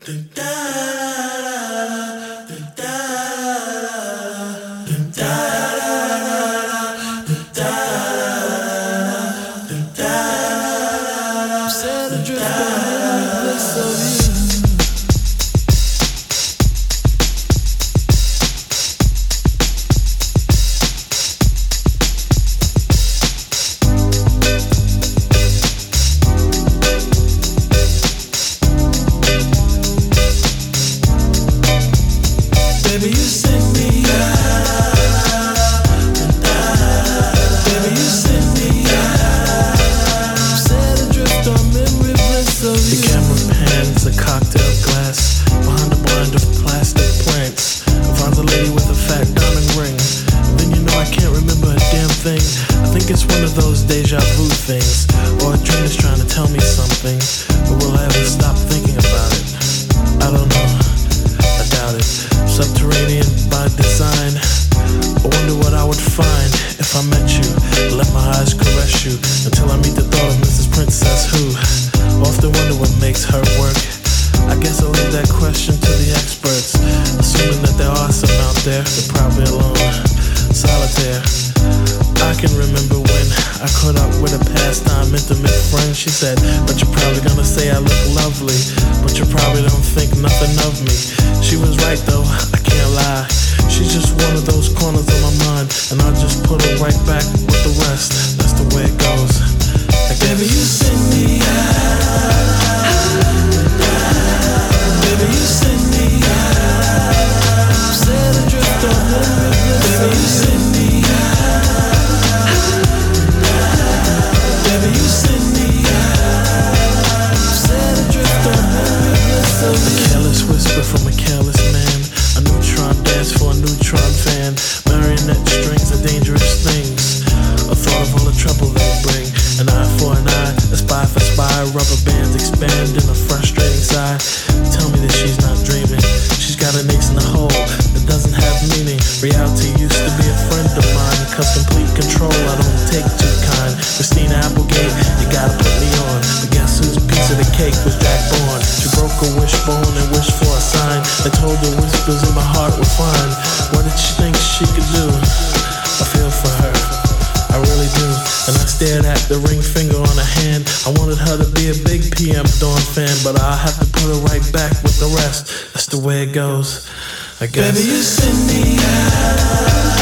Set adrift on every place of you. Baby, you send me out. Baby, you send me out. Set adrift on memory bliss of you. The camera pans a cocktail glass behind a blind of plastic plants. I find a lady with a fat diamond ring. And then you know I can't remember a damn thing. I think it's one of those deja vu things, or a dream is trying to tell me something. But will I ever stop thinking about it? I don't know. I doubt it. Subterranean by design. I wonder what I would find if I met you. Let my eyes caress you until I meet the thought of Mrs. Princess who often wonder what makes her work. I guess I'll leave that question to the experts, assuming that there are some out there. They're probably alone, solitaire. I can remember when I caught up with a pastime intimate friend. She said, but you're probably gonna say I look lovely, but you probably don't think nothing of me. She was right though, I can't lie. She's just one of those corners of my mind, and I'll just put her right back with the rest. That's the way it goes, I guess. Baby, you send me out. Baby, you send me out. Set adrift on memory bliss. Baby, you send me out. Baby, you send me out. Set adrift on memory bliss of you. A careless whisper from a careless man. A neutron dance for a neutron fan. Marionette strings are dangerous things. A thought of all the trouble they bring. An eye for an eye, a spy for spy. Rubber bands expand in a frustrating sigh. Tell me that she's not dreaming. She's got an ace in the hole that doesn't have meaning. Reality used to be a friend of mine, cause complete control I don't take too kind. Christina Applegate, you gotta put me on. But guess whose piece of the cake was Jack Bourne? She broke a wishbone and wished for a sign. I told her whispers in my heart were fine. What did she think she could do? I feel for her, I really do. And I stared at the ring finger on her hand. I wanted her to be a big PM Dawn fan, but I'll have to put her right back with the rest. That's the way it goes, I guess. Baby, you send me out.